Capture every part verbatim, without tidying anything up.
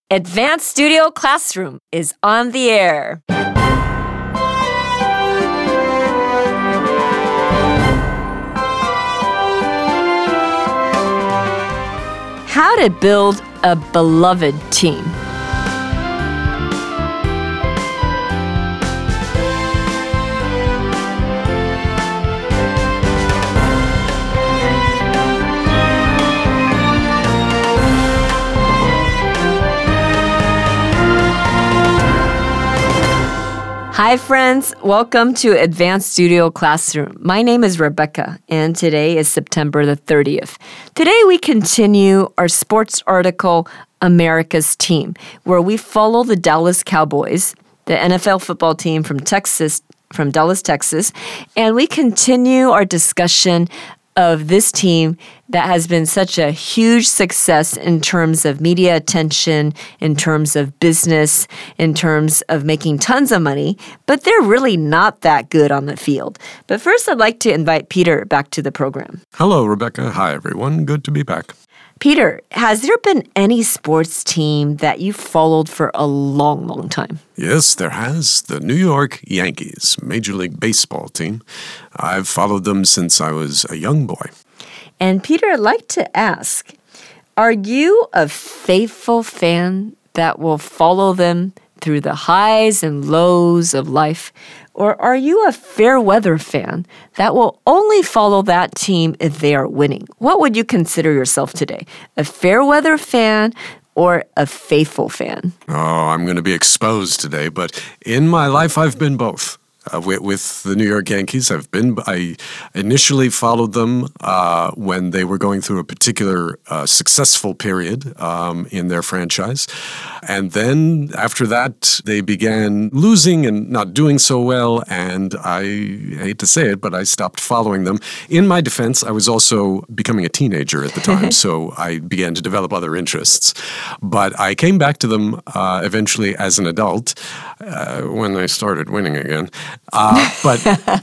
Advanced Studio Classroom is on the air. How to build a beloved team. Hi friends, welcome to Advanced Studio Classroom. My name is Rebecca, and today is September the thirtieth. Today we continue our sports article, America's Team, where we follow the Dallas Cowboys, the N F L football team from Texas, from Dallas, Texas, and we continue our discussion of this team that has been such a huge success in terms of media attention, in terms of business, in terms of making tons of money, but they're really not that good on the field. But first, I'd like to invite Peter back to the program. Hello, Rebecca. Hi, everyone. Good to be back. Peter, has there been any sports team that you followed for a long, long time? Yes, there has. The New York Yankees, Major League Baseball team. I've followed them since I was a young boy. And Peter, I'd like to ask, are you a faithful fan that will follow them through the highs and lows of life? Or are you a fair weather fan that will only follow that team if they are winning? What would you consider yourself today? A fair weather fan or a faithful fan? Oh, I'm going to be exposed today, but in my life, I've been both. Uh, with, with the New York Yankees, I've been. I initially followed them uh, when they were going through a particular uh, successful period um, in their franchise, and then after that, they began losing and not doing so well. And I hate to say it, but I stopped following them. In my defense, I was also becoming a teenager at the time, so I began to develop other interests. But I came back to them uh, eventually as an adult uh, when they started winning again. Uh, but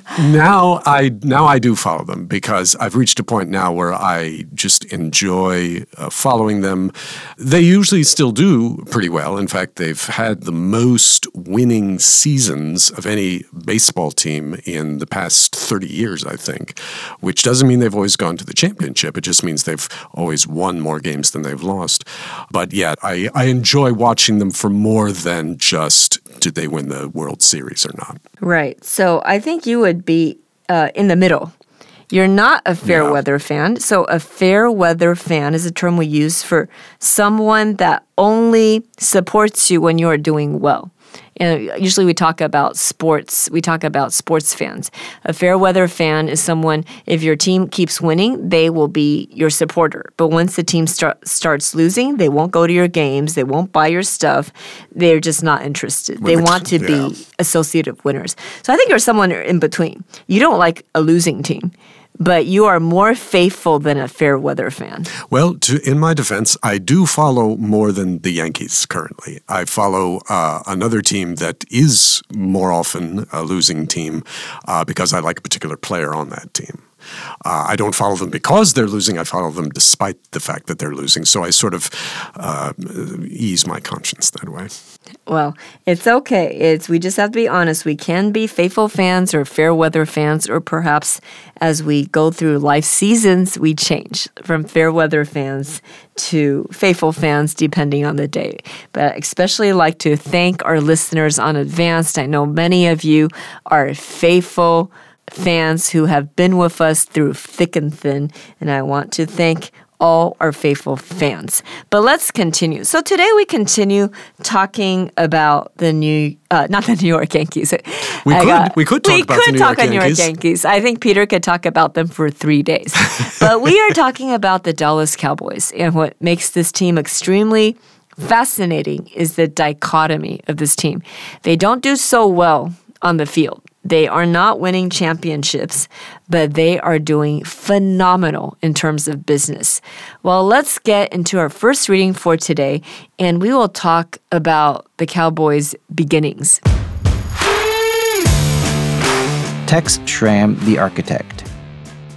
now I now I do follow them because I've reached a point now where I just enjoy uh, following them. They usually still do pretty well. In fact, they've had the most winning seasons of any baseball team in the past thirty years, I think, which doesn't mean they've always gone to the championship. It just means they've always won more games than they've lost. But yeah, I, I enjoy watching them for more than just did they win the World Series or not. Right. So I think you would be uh, in the middle. You're not a fair yeah. weather fan. So a fair weather fan is a term we use for someone that only supports you when you're doing well. And usually we talk about sports. We talk about sports fans. A fair weather fan is someone, if your team keeps winning, they will be your supporter. But once the team start, starts losing, they won't go to your games. They won't buy your stuff. They're just not interested. They want to yeah. be associated winners. So I think you're someone in between. You don't like a losing team, but you are more faithful than a fair weather fan. Well, to, in my defense, I do follow more than the Yankees currently. I follow uh, another team that is more often a losing team uh, because I like a particular player on that team. Uh, I don't follow them because they're losing. I follow them despite the fact that they're losing. So I sort of uh, ease my conscience that way. Well, it's okay. It's we just have to be honest. We can be faithful fans or fair weather fans, or perhaps as we go through life seasons, we change from fair weather fans to faithful fans depending on the day. But I especially like to thank our listeners on Advanced. I know many of you are faithful fans who have been with us through thick and thin, and I want to thank all our faithful fans. But let's continue. So today we continue talking about the new, uh, not the New York Yankees. We could, uh, we could talk we about could the New talk York on New Yankees. York Yankees. I think Peter could talk about them for three days. But we are talking about the Dallas Cowboys, and what makes this team extremely fascinating is the dichotomy of this team. They don't do so well on the field. They are not winning championships, but they are doing phenomenal in terms of business. Well, let's get into our first reading for today, and we will talk about the Cowboys' beginnings. Tex Schramm, the architect.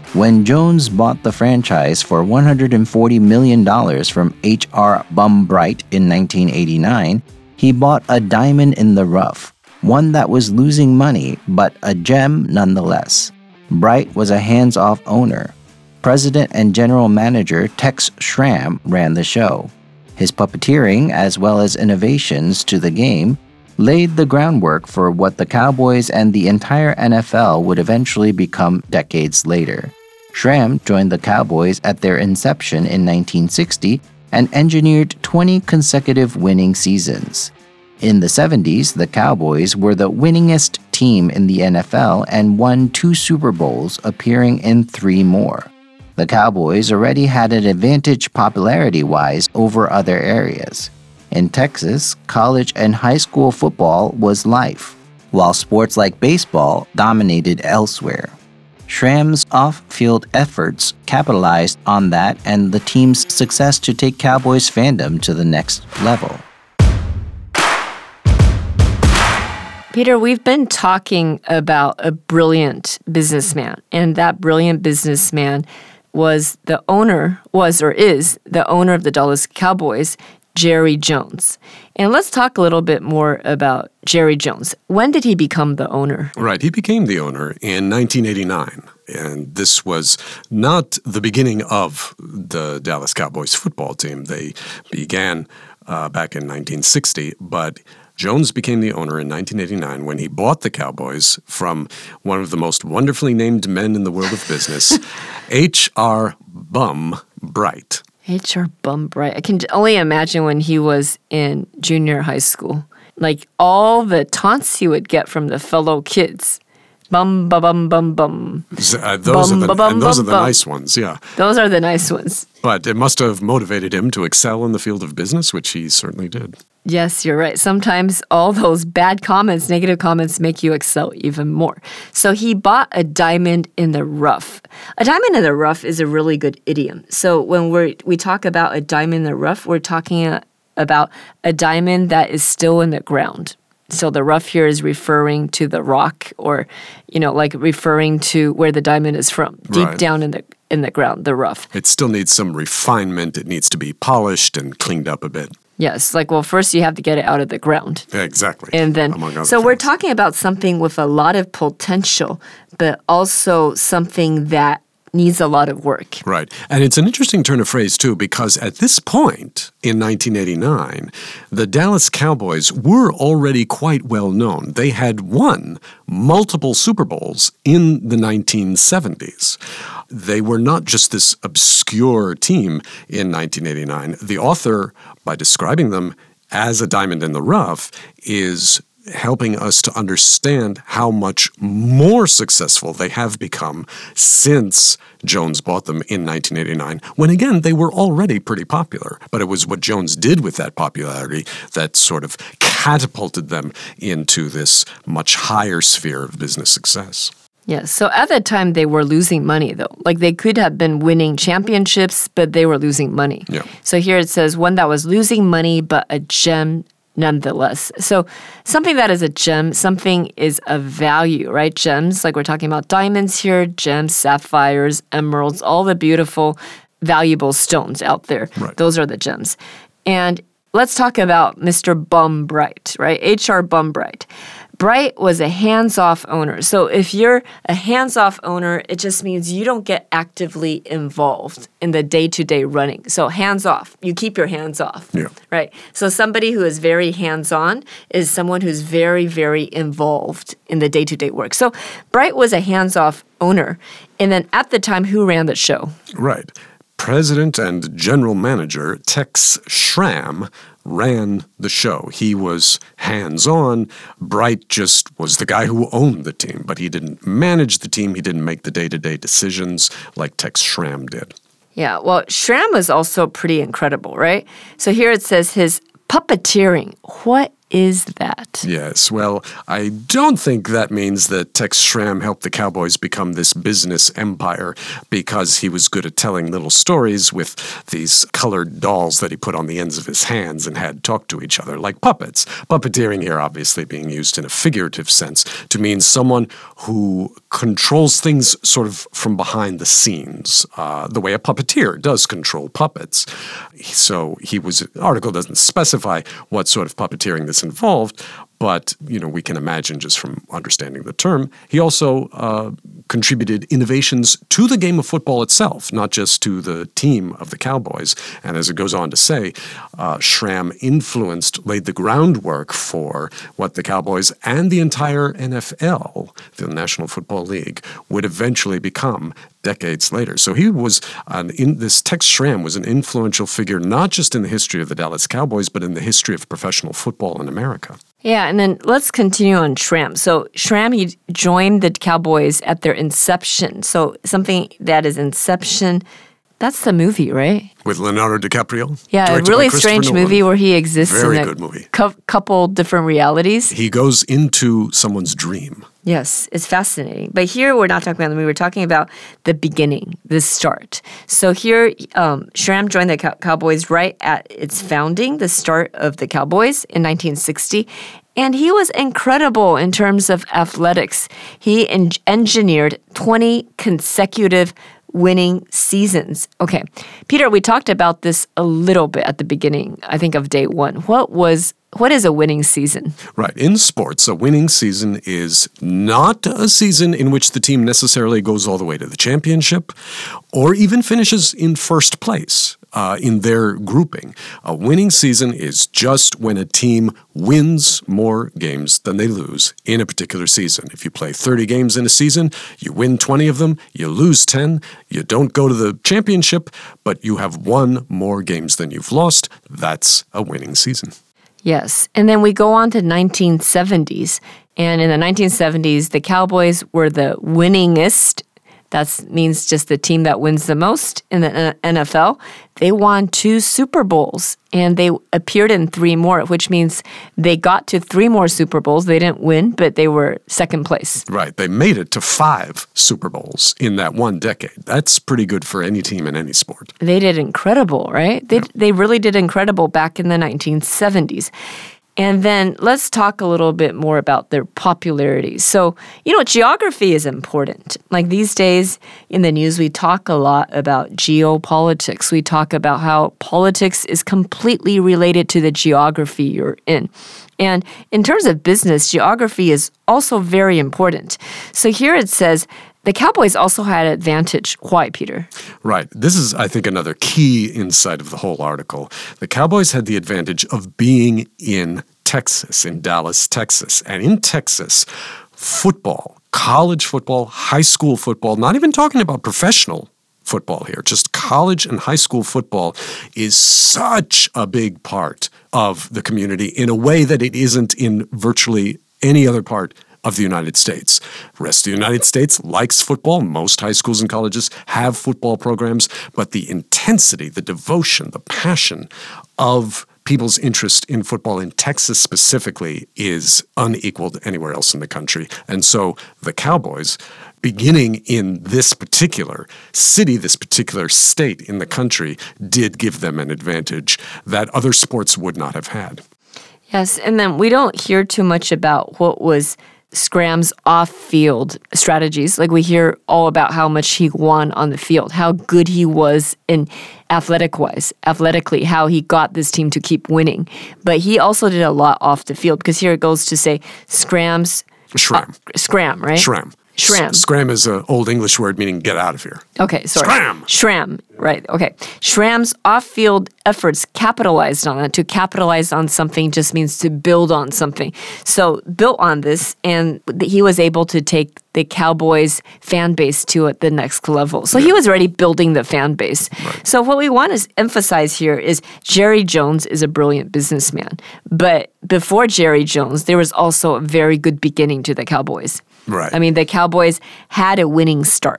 When Jones bought the franchise for one hundred forty million dollars from H R Bum Bright in nineteen eighty-nine, he bought a diamond in the rough, one that was losing money, but a gem nonetheless. Bright was a hands-off owner. President and general manager Tex Schramm ran the show. His puppeteering, as well as innovations to the game, laid the groundwork for what the Cowboys and the entire N F L would eventually become decades later. Schramm joined the Cowboys at their inception in nineteen sixty and engineered twenty consecutive winning seasons. In the seventies, the Cowboys were the winningest team in the N F L and won two Super Bowls, appearing in three more. The Cowboys already had an advantage popularity-wise over other areas. In Texas, college and high school football was life, while sports like baseball dominated elsewhere. Schramm's off-field efforts capitalized on that and the team's success to take Cowboys fandom to the next level. Peter, we've been talking about a brilliant businessman, and that brilliant businessman was the owner, was or is the owner of the Dallas Cowboys, Jerry Jones. And let's talk a little bit more about Jerry Jones. When did he become the owner? Right, he became the owner in nineteen eighty-nine. And this was not the beginning of the Dallas Cowboys football team. They began uh, back in nineteen sixty, but Jones became the owner in nineteen eighty-nine when he bought the Cowboys from one of the most wonderfully named men in the world of business, H R Bum Bright. H R Bum Bright. I can only imagine when he was in junior high school. Like all the taunts he would get from the fellow kids. Bum, ba, bum, bum, bum. Uh, those bum, are the, bum, and those bum, are the bum. nice ones, yeah. Those are the nice ones. But it must have motivated him to excel in the field of business, which he certainly did. Yes, you're right. Sometimes all those bad comments, negative comments, make you excel even more. So he bought a diamond in the rough. A diamond in the rough is a really good idiom. So when we we talk about a diamond in the rough, we're talking a, about a diamond that is still in the ground. So the rough here is referring to the rock, or, you know, like referring to where the diamond is from, deep Right. down in the in the ground, the rough. It still needs some refinement. It needs to be polished and cleaned up a bit. Yes, like, well, first you have to get it out of the ground. Exactly. And then, among other so we're things. talking about something with a lot of potential, but also something that needs a lot of work. Right. And it's an interesting turn of phrase, too, because at this point in nineteen eighty-nine, the Dallas Cowboys were already quite well known. They had won multiple Super Bowls in the nineteen seventies. They were not just this obscure team in nineteen eighty-nine. The author, by describing them as a diamond in the rough, is helping us to understand how much more successful they have become since Jones bought them in nineteen eighty-nine, when again, they were already pretty popular. But it was what Jones did with that popularity that sort of catapulted them into this much higher sphere of business success. Yes, so at that time they were losing money though. Like they could have been winning championships, but they were losing money. Yeah. So here it says one that was losing money, but a gem nonetheless. So something that is a gem, something is of value, right? Gems, like we're talking about diamonds here, gems, sapphires, emeralds, all the beautiful, valuable stones out there. Right. Those are the gems. And let's talk about Mister Bum Bright, right? H R Bum Bright. Bright was a hands-off owner. So if you're a hands-off owner, it just means you don't get actively involved in the day-to-day running. So hands-off, you keep your hands off, Yeah. right? So somebody who is very hands-on is someone who's very, very involved in the day-to-day work. So Bright was a hands-off owner. And then at the time, who ran the show? Right. President and General Manager Tex Schramm ran the show. He was hands-on. Bright just was the guy who owned the team, but he didn't manage the team. He didn't make the day-to-day decisions like Tex Schramm did. Yeah, well, Schramm was also pretty incredible, right? So here it says his puppeteering. What is that? Yes, well, I don't think that means that Tex Schramm helped the Cowboys become this business empire because he was good at telling little stories with these colored dolls that he put on the ends of his hands and had talk to each other like puppets. Puppeteering here obviously being used in a figurative sense to mean someone who controls things sort of from behind the scenes, uh, the way a puppeteer does control puppets. So he was, the article doesn't specify what sort of puppeteering this involved, but you know we can imagine just from understanding the term. He also uh, contributed innovations to the game of football itself, not just to the team of the Cowboys. And as it goes on to say, uh, Schramm influenced, laid the groundwork for what the Cowboys and the entire N F L, the National Football League, would eventually become decades later. So he was, an in, this Tex Schramm was an influential figure, not just in the history of the Dallas Cowboys, but in the history of professional football in America. Yeah, and then let's continue on Schramm. So Schramm, he joined the Cowboys at their inception. So something that is inception, that's the movie, right? With Leonardo DiCaprio. Yeah, a really strange movie where he exists Very in a good movie. cu- couple different realities. He goes into someone's dream. Yes, it's fascinating. But here we're not talking about the movie. We're talking about the beginning, the start. So here, um, Schramm joined the Cow- Cowboys right at its founding, the start of the Cowboys in nineteen sixty. And he was incredible in terms of athletics. He en- engineered twenty consecutive winning seasons. Okay, Peter, we talked about this a little bit at the beginning, I think, of day one. What was What is a winning season? Right. In sports, a winning season is not a season in which the team necessarily goes all the way to the championship or even finishes in first place uh, in their grouping. A winning season is just when a team wins more games than they lose in a particular season. If you play thirty games in a season, you win twenty of them, you lose ten, you don't go to the championship, but you have won more games than you've lost. That's a winning season. Yes. And then we go on to nineteen seventies. And in the nineteen seventies, the Cowboys were the winningest. That means just the team that wins the most in the N F L. They won two Super Bowls, and they appeared in three more, which means they got to three more Super Bowls. They didn't win, but they were second place. Right. They made it to five Super Bowls in that one decade. That's pretty good for any team in any sport. They did incredible, right? They, yeah. they really did incredible back in the nineteen seventies. And then let's talk a little bit more about their popularity. So, you know, geography is important. Like these days in the news, we talk a lot about geopolitics. We talk about how politics is completely related to the geography you're in. And in terms of business, geography is also very important. So here it says, the Cowboys also had an advantage. Why, Peter? Right. This is, I think, another key insight of the whole article. The Cowboys had the advantage of being in Texas, in Dallas, Texas. And in Texas, football, college football, high school football, not even talking about professional football here, just college and high school football is such a big part of the community in a way that it isn't in virtually any other part of the United States. The rest of the United States likes football. Most high schools and colleges have football programs, but the intensity, the devotion, the passion of people's interest in football in Texas specifically is unequaled anywhere else in the country. And so the Cowboys, beginning in this particular city, this particular state in the country, did give them an advantage that other sports would not have had. Yes, and then we don't hear too much about what was Schramm's off-field strategies. Like we hear all about how much he won on the field, how good he was in athletic-wise, athletically, how he got this team to keep winning. But he also did a lot off the field because here it goes to say Schramm's... Schramm. Uh, Schramm, right? Schramm. Schramm. S- Scram is an old English word meaning get out of here. Okay, sorry. Schramm. Schramm, right, okay. Schramm's off-field efforts capitalized on it. To capitalize on something just means to build on something. So built on this, and he was able to take the Cowboys fan base to the next level. So yeah. He was already building the fan base. Right. So what we want to emphasize here is Jerry Jones is a brilliant businessman. But before Jerry Jones, there was also a very good beginning to the Cowboys. Right. I mean, the Cowboys had a winning start.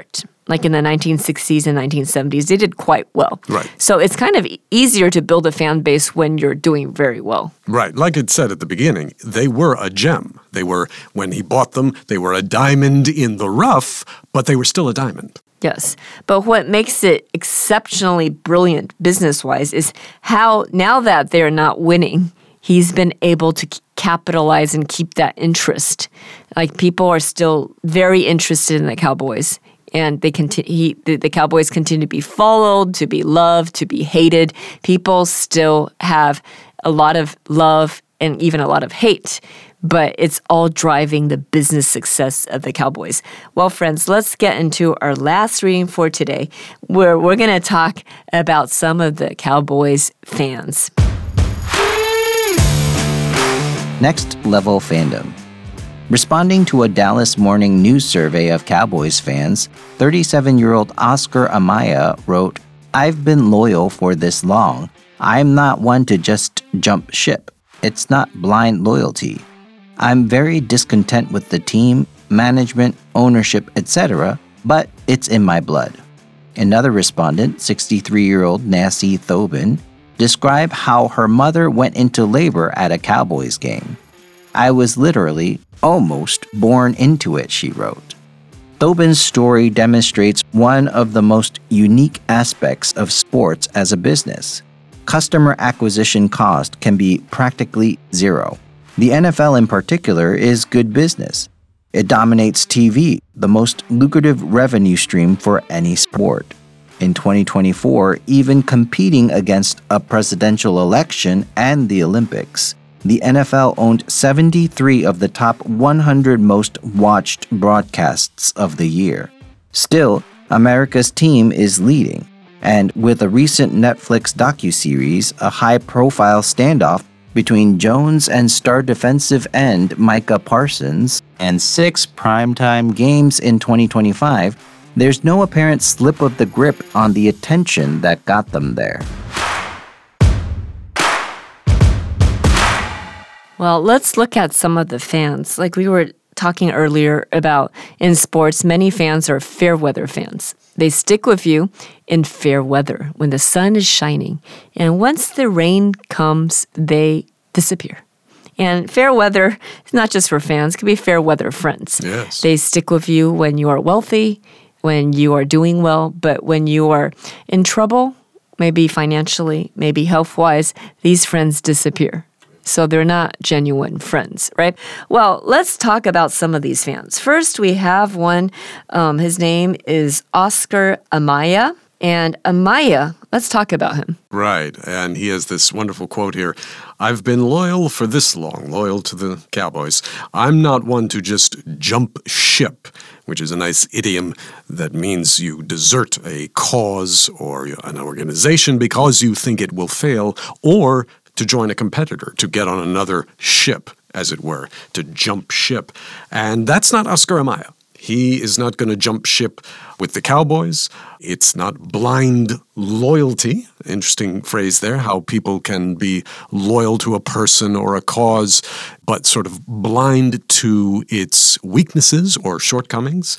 like in the nineteen sixties and nineteen seventies, they did quite well. Right. So it's kind of easier to build a fan base when you're doing very well. Right. Like it said at the beginning, they were a gem. They were, when he bought them, they were a diamond in the rough, but they were still a diamond. Yes. But what makes it exceptionally brilliant business-wise is how now that they're not winning, he's been able to capitalize and keep that interest. Like people are still very interested in the Cowboys. And they continue. He, the, the Cowboys continue to be followed, to be loved, to be hated. People still have a lot of love and even a lot of hate, but it's all driving the business success of the Cowboys. Well, friends, let's get into our last reading for today, where we're going to talk about some of the Cowboys fans. Next level fandom. Responding to a Dallas Morning News survey of Cowboys fans, thirty-seven-year-old Oscar Amaya wrote, "I've been loyal for this long. I'm not one to just jump ship. It's not blind loyalty. I'm very discontent with the team, management, ownership, et cetera, but it's in my blood." Another respondent, sixty-three-year-old Nancy Thobin, described how her mother went into labor at a Cowboys game. "I was literally almost born into it," she wrote. Thobin's story demonstrates one of the most unique aspects of sports as a business. Customer acquisition cost can be practically zero. The N F L in particular is good business. It dominates T V, the most lucrative revenue stream for any sport. In twenty twenty-four, even competing against a presidential election and the Olympics, the N F L owned seventy-three of the top one hundred most watched broadcasts of the year. Still, America's team is leading, and with a recent Netflix docuseries, a high-profile standoff between Jones and star defensive end Micah Parsons, and six primetime games in twenty twenty-five, there's no apparent slip of the grip on the attention that got them there. Well, let's look at some of the fans. Like we were talking earlier about in sports, many fans are fair weather fans. They stick with you in fair weather when the sun is shining. And once the rain comes, they disappear. And fair weather is not just for fans, it can be fair weather friends. Yes. They stick with you when you are wealthy, when you are doing well, but when you are in trouble, maybe financially, maybe health-wise, these friends disappear. So they're not genuine friends, right? Well, let's talk about some of these fans. First, we have one. Um, his name is Oscar Amaya. And Amaya, let's talk about him. Right. And he has this wonderful quote here. "I've been loyal for this long, loyal to the Cowboys. I'm not one to just jump ship," which is a nice idiom that means you desert a cause or an organization because you think it will fail, or to join a competitor, to get on another ship, as it were, to jump ship. And that's not Oscar Amaya. He is not going to jump ship with the Cowboys. It's not blind loyalty. Interesting phrase there, how people can be loyal to a person or a cause, but sort of blind to its weaknesses or shortcomings.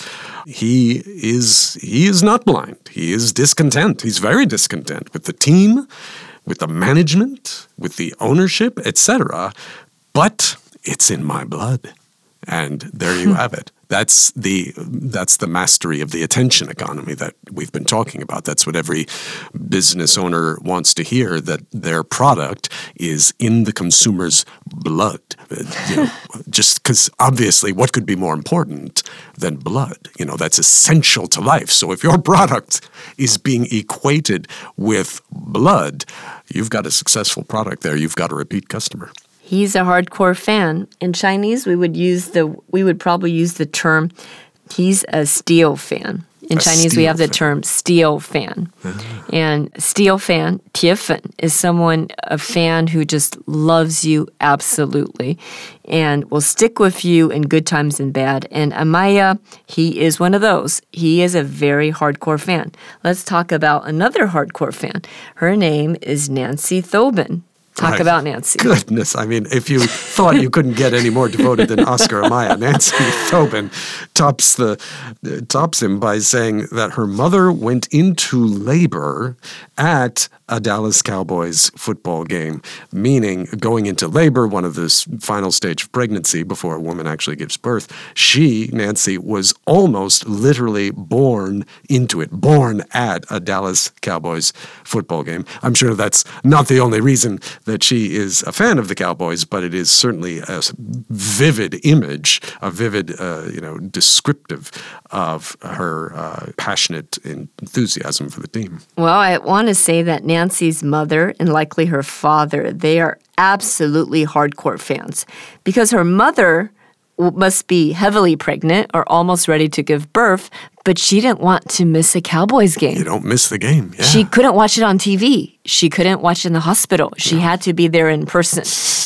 He is, he is not blind. He is discontent. He's very discontent with the team, with the management, with the ownership, et cetera. But it's in my blood. And there you have it. That's the that's the mastery of the attention economy that we've been talking about. That's what every business owner wants to hear, that their product is in the consumer's blood. You know, just because obviously what could be more important than blood? You know, that's essential to life. So if your product is being equated with blood, you've got a successful product there. You've got a repeat customer. He's a hardcore fan. In Chinese, we would use the we would probably use the term he's a steel fan. In A Chinese, we steel have the fan. term steel fan. Uh-huh. And steel fan, 铁粉, is someone, a fan who just loves you absolutely and will stick with you in good times and bad. And Amaya, he is one of those. He is a very hardcore fan. Let's talk about another hardcore fan. Her name is Nancy Thobin. Talk Right. about Nancy. Goodness, I mean, if you thought you couldn't get any more devoted than Oscar Amaya, Nancy Tobin tops the uh, tops him by saying that her mother went into labor at a Dallas Cowboys football game, meaning going into labor, one of the s- final stage of pregnancy before a woman actually gives birth. She, Nancy, was almost literally born into it, born at a Dallas Cowboys football game. I'm sure that's not the only reason that she is a fan of the Cowboys, but it is certainly a s- vivid image, a vivid, uh, you know, descriptive of her uh, passionate enthusiasm for the team. Well, I want to say that Nancy's mother and likely her father, they are absolutely hardcore fans because her mother w- must be heavily pregnant or almost ready to give birth, but she didn't want to miss a Cowboys game. You don't miss the game. Yeah. She couldn't watch it on T V. She couldn't watch it in the hospital. She had to be there in person.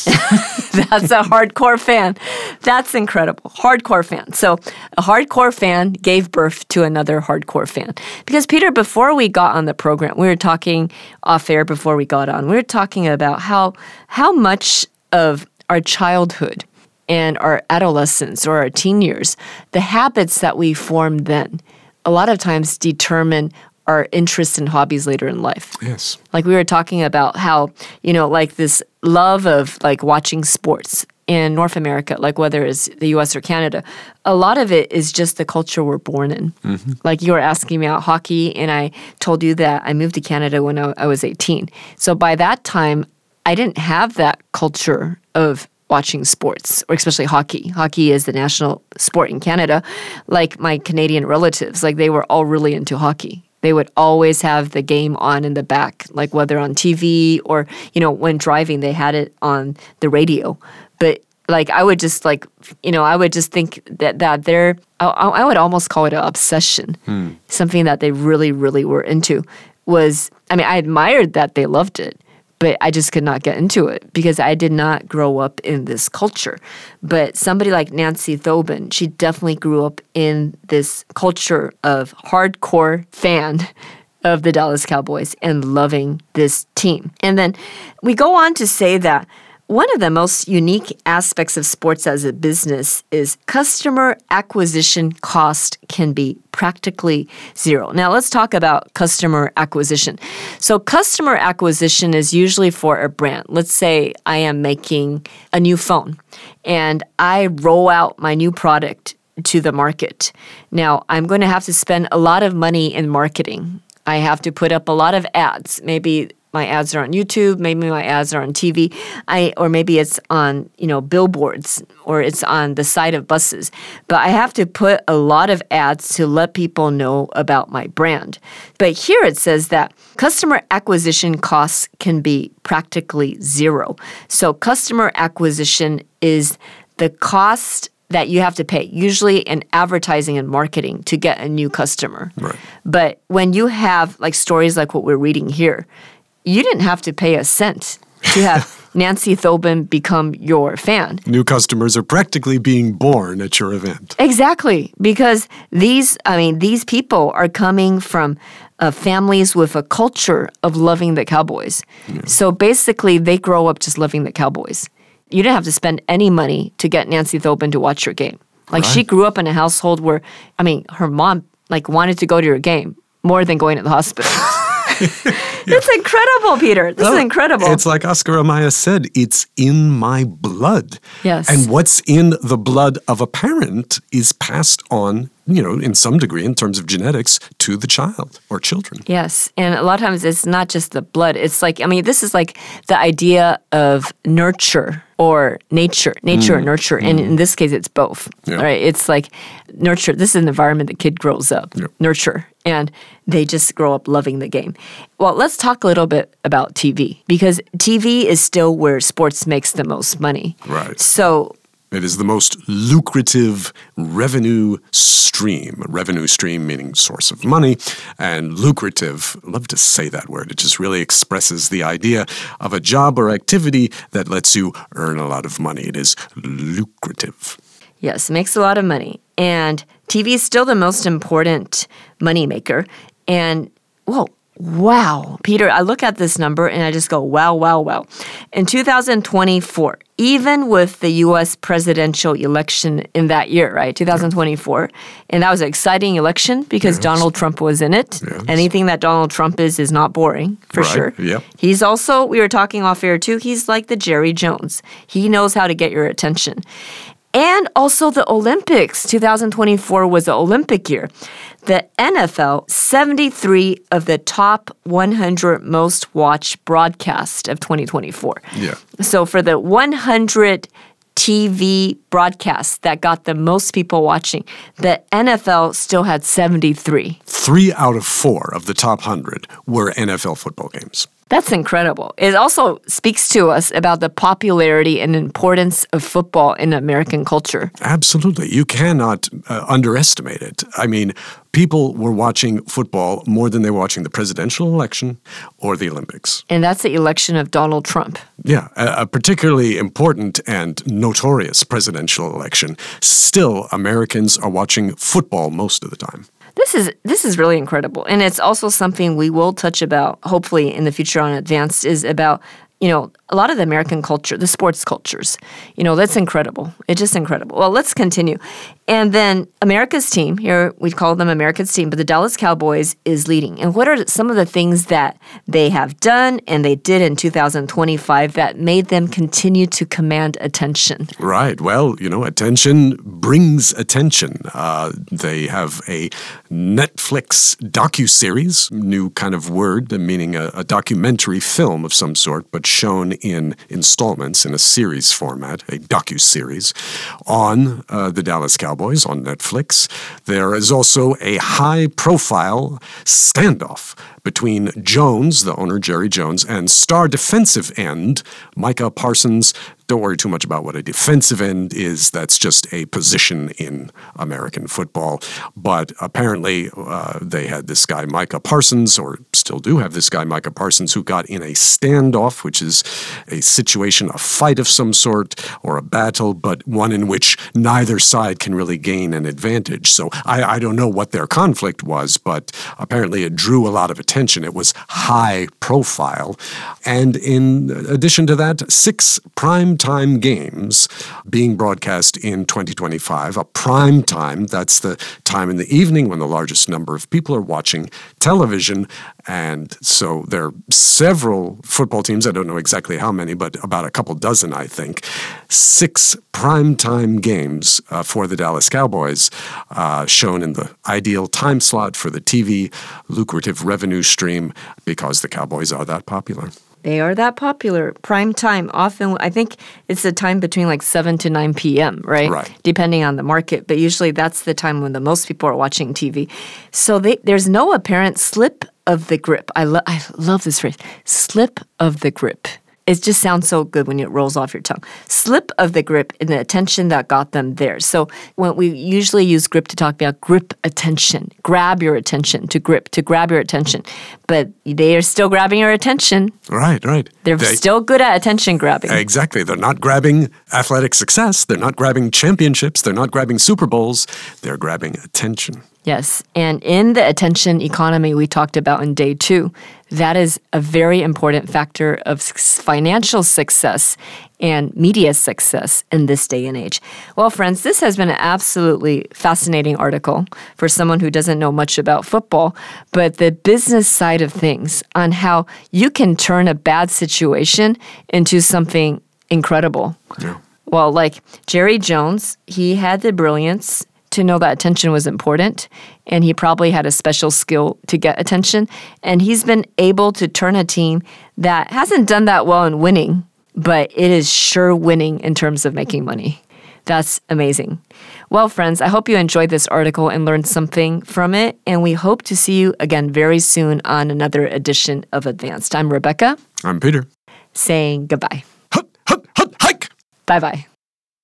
That's a hardcore fan. That's incredible. Hardcore fan. So a hardcore fan gave birth to another hardcore fan. Because Peter, before we got on the program, we were talking off air before we got on. We were talking about how how much of our childhood and our adolescence or our teen years, the habits that we form then, a lot of times determine our interests and hobbies later in life. Yes. Like we were talking about how, you know, like this love of like watching sports in North America, like whether it's the U S or Canada, a lot of it is just the culture we're born in. Mm-hmm. Like you were asking me about hockey, and I told you that I moved to Canada when I, I was eighteen. So by that time, I didn't have that culture of watching sports, or especially hockey. Hockey is the national sport in Canada. Like my Canadian relatives, like they were all really into hockey. They would always have the game on in the back, like whether on T V or, you know, when driving, they had it on the radio. But like I would just like, you know, I would just think that, that they're, I, I would almost call it an obsession. Hmm. Something that they really, really were into was, I mean, I admired that they loved it, but I just could not get into it because I did not grow up in this culture. But somebody like Nancy Tobin, she definitely grew up in this culture of hardcore fan of the Dallas Cowboys and loving this team. And then we go on to say that one of the most unique aspects of sports as a business is customer acquisition cost can be practically zero. Now, let's talk about customer acquisition. So customer acquisition is usually for a brand. Let's say I am making a new phone and I roll out my new product to the market. Now, I'm going to have to spend a lot of money in marketing. I have to put up a lot of ads. Maybe my ads are on YouTube, maybe my ads are on T V, I or maybe it's on, you know, billboards or it's on the side of buses. But I have to put a lot of ads to let people know about my brand. But here it says that customer acquisition costs can be practically zero. So customer acquisition is the cost that you have to pay, usually in advertising and marketing, to get a new customer. Right. But when you have like stories like what we're reading here, you didn't have to pay a cent to have Nancy Tobin become your fan. New customers are practically being born at your event. Exactly, because these, I mean, these people are coming from uh, families with a culture of loving the Cowboys. Yeah. So basically, they grow up just loving the Cowboys. You didn't have to spend any money to get Nancy Tobin to watch your game. Like Right. she grew up in a household where, I mean, her mom like wanted to go to your game more than going to the hospital. It's incredible, Peter. This Well, is incredible. It's like Oscar Amaya said, it's in my blood. Yes. And what's in the blood of a parent is passed on, you know, in some degree in terms of genetics to the child or children. Yes. And a lot of times it's not just the blood. It's like, I mean, this is like the idea of nurture or nature, nature mm. or nurture. And mm. in this case, it's both. Yeah. Right? It's like nurture. This is an environment the kid grows up. Yeah. Nurture. And they just grow up loving the game. Well, let's talk a little bit about T V because T V is still where sports makes the most money. Right. So it is the most lucrative revenue stream. A revenue stream meaning source of money, and lucrative, I love to say that word. It just really expresses the idea of a job or activity that lets you earn a lot of money. It is lucrative. Yes, it makes a lot of money. And T V is still the most important money maker. And, well, Wow. Peter, I look at this number and I just go, wow, wow, wow. In two thousand twenty-four, even with the U S presidential election in that year, right, two thousand twenty-four, and that was an exciting election because Yes. Donald Trump was in it. Yes. Anything that Donald Trump is is not boring, for Right, sure. yep. He's also, we were talking off air too, he's like the Jerry Jones. He knows how to get your attention. And also the Olympics. two thousand twenty-four was the Olympic year. The N F L, seventy-three of the top one hundred most watched broadcasts of twenty twenty-four. Yeah. So for the one hundred T V broadcasts that got the most people watching, the N F L still had seventy-three. Three out of four of the top one hundred were N F L football games. That's incredible. It also speaks to us about the popularity and importance of football in American culture. Absolutely. You cannot uh, underestimate it. I mean, people were watching football more than they were watching the presidential election or the Olympics. And that's the election of Donald Trump. Yeah, a, a particularly important and notorious presidential election. Still, Americans are watching football most of the time. This is this is really incredible. And it's also something we will touch about, hopefully, in the future on Advanced, is about, you know, a lot of the American culture, the sports cultures. You know, that's incredible. It's just incredible. Well, let's continue. And then America's team, here we call them America's team, but the Dallas Cowboys is leading. And what are some of the things that they have done and they did in two thousand twenty-five that made them continue to command attention? Right. Well, you know, attention brings attention. Uh, they have a Netflix docuseries, new kind of word, meaning a, a documentary film of some sort, but shown in installments in a series format, a docuseries, on uh, the Dallas Cowboys on Netflix. There is also a high-profile standoff between Jones, the owner, Jerry Jones, and star defensive end, Micah Parsons. Don't worry too much about what a defensive end is. That's just a position in American football. But apparently uh, they had this guy, Micah Parsons, or still do have this guy, Micah Parsons, who got in a standoff, which is a situation, a fight of some sort, or a battle, but one in which neither side can really gain an advantage. So I, I don't know what their conflict was, but apparently it drew a lot of attention. It was high profile. And in addition to that, six prime time games being broadcast in twenty twenty-five. A prime time, that's the time in the evening when the largest number of people are watching television. And so there are several football teams, I don't know exactly how many, but about a couple dozen, I think. Six primetime games uh, for the Dallas Cowboys, uh, shown in the ideal time slot for the T V lucrative revenue stream because the Cowboys are that popular. They are that popular. Prime time, often, I think it's the time between like seven to nine p.m., right? Right. Depending on the market. But usually that's the time when the most people are watching T V. So they, there's no apparent slip of the grip. I, lo- I love this phrase, slip of the grip. It just sounds so good when it rolls off your tongue. Slip of the grip and the attention that got them there. So when we usually use grip to talk about grip attention, grab your attention, to grip, to grab your attention. But they are still grabbing your attention. Right, right. They're They- still good at attention grabbing. Exactly. They're not grabbing athletic success. They're not grabbing championships. They're not grabbing Super Bowls. They're grabbing attention. Yes. And in the attention economy we talked about in day two, that is a very important factor of s- financial success and media success in this day and age. Well, friends, this has been an absolutely fascinating article for someone who doesn't know much about football, but the business side of things on how you can turn a bad situation into something incredible. Yeah. Well, like Jerry Jones, he had the brilliance to know that attention was important, and he probably had a special skill to get attention, and he's been able to turn a team that hasn't done that well in winning, but it is sure winning in terms of making money. That's amazing. Well, friends, I hope you enjoyed this article and learned something from it, and we hope to see you again very soon on another edition of Advanced. I'm Rebecca, I'm Peter. saying goodbye. Hut, hut, hut, hike! Bye-bye.